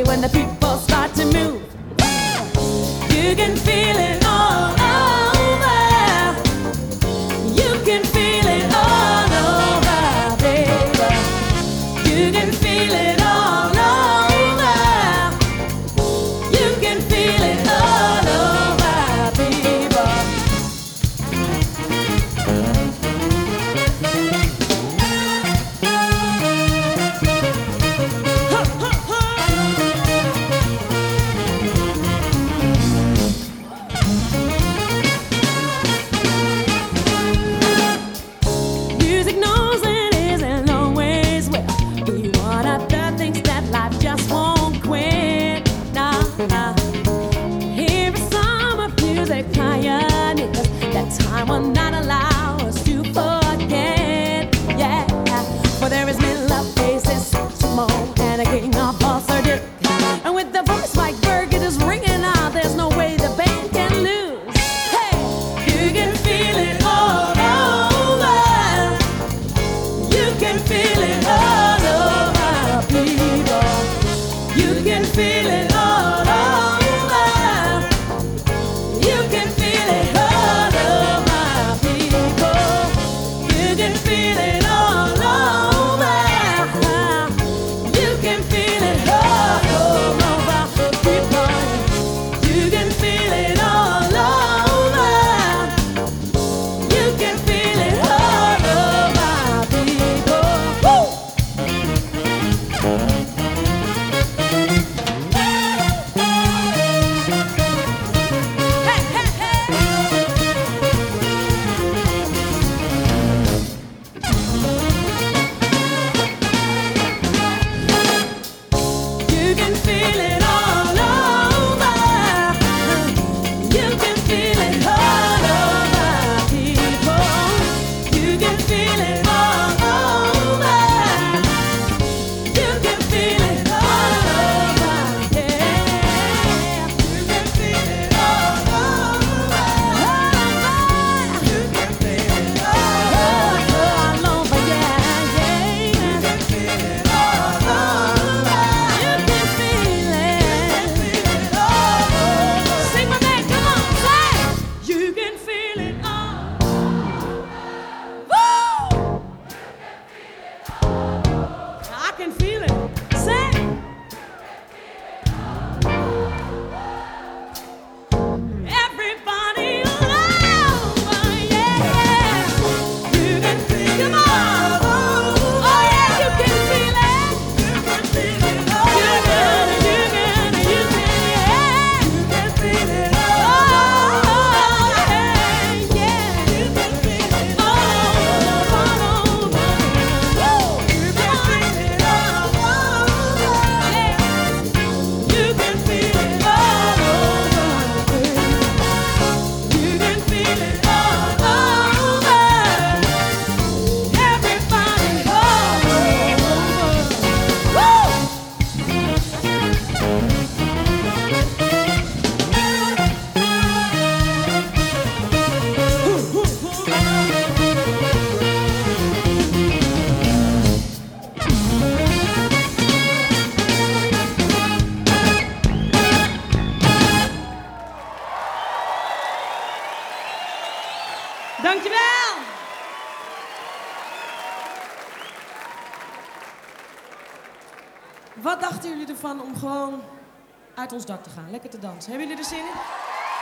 when the people start to move. You can feel it all over. You can feel it all over, baby. You can feel it all over. You can feel it all over, people. Music knows it isn't always well. We one of the things that life just won't quit. Nah, nah. Here is some of music pioneers that time will not allow us to forget. Yeah, for there is Miller, Faces, Simone, and a king of Ulster Dick. And with the voice like Birgit is ringing out, there's no way the band can lose. Hey, you can feel it all over. You can feel it all over, people. You can feel it all over. You can feel it all over, people. You can feel it all over. You can feel it all over, people. You can feel it all over. You can feel it all over, people. Woo! Hey, hey, hey! You can feel it all over. You can feel it all over, people. You can feel it all over. You can feel it all over, yeah. You can feel it all over. You can feel it all over, yeah, yeah. You can feel it all over. You can feel it all over. Sing with me, come on, say. You can feel it all. Woo! I can feel it. Say. Everybody over, yeah. You can feel it. Come on. Oh yeah, you can feel it. You can feel it all. You can, yeah. You can feel it all. Yeah. You can feel it all over. Woo! You can feel it all over. Yeah. You can feel it all over. You can feel it all over. Everybody all over. Woo! Dankjewel! Wat dachten jullie ervan om gewoon uit ons dak te gaan? Lekker te dansen. Hebben jullie er zin in?